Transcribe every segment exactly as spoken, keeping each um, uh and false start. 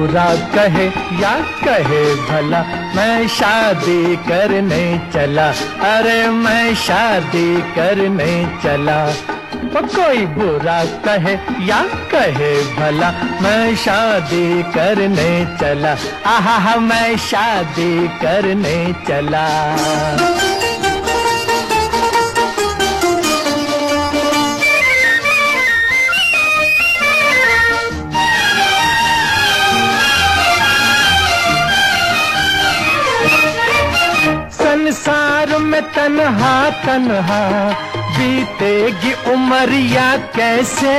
बुरा कहे या कहे भला, मैं शादी करने चला, अरे मैं शादी करने चला। वो कोई बुरा कहे या कहे भला, मैं शादी करने चला, आहा मैं शादी करने चला। संसार में तन्हा तन्हा बीतेगी उमरिया कैसे,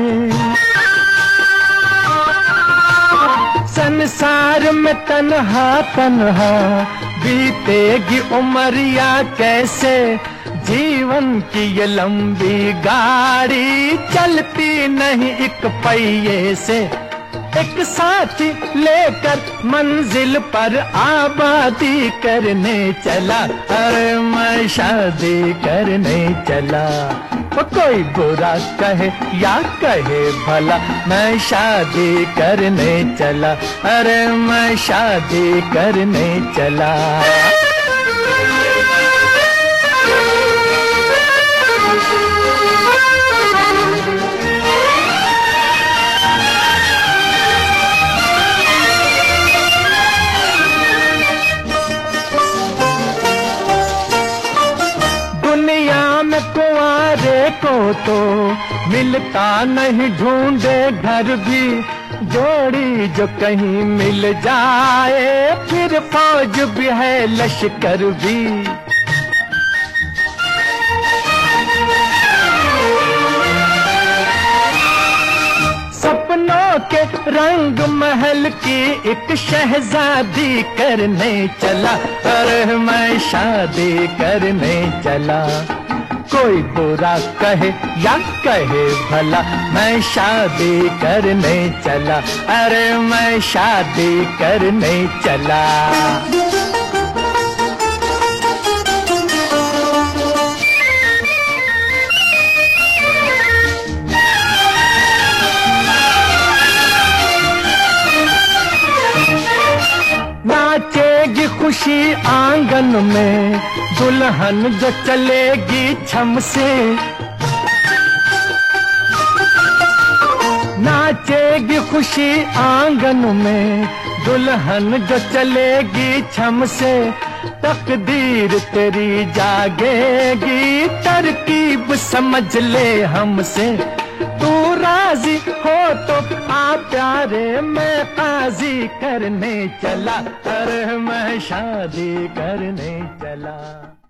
संसार में तन्हा तन्हा बीतेगी उमरिया कैसे, जीवन की ये लंबी गाड़ी चलती नहीं एक पहिए से। एक साथी लेकर मंजिल पर आबादी करने चला, अरे मैं शादी करने चला। वो कोई बुरा कहे या कहे भला, मैं शादी करने चला, अरे मैं शादी करने चला। कुंवारे को तो मिलता नहीं, ढूंढे घर भी जोड़ी जो कहीं मिल जाए, फिर फौज भी है लश्कर भी। सपनों के रंग महल की एक शहजादी करने चला, अरे मैं शादी करने चला। कोई बुरा कहे या कहे भला, मैं शादी करने चला, अरे मैं शादी करने चला। नाचेगी खुशी आंगन में दुल्हन जो चलेगी छम से, नाचेगी खुशी आंगन में दुल्हन जो चलेगी छम से। तकदीर तेरी जागेगी, तरकीब समझ ले हमसे। तू राजी हो तो आ प्यारे, मैं काजी करने चला, अरे मैं शादी करने चला।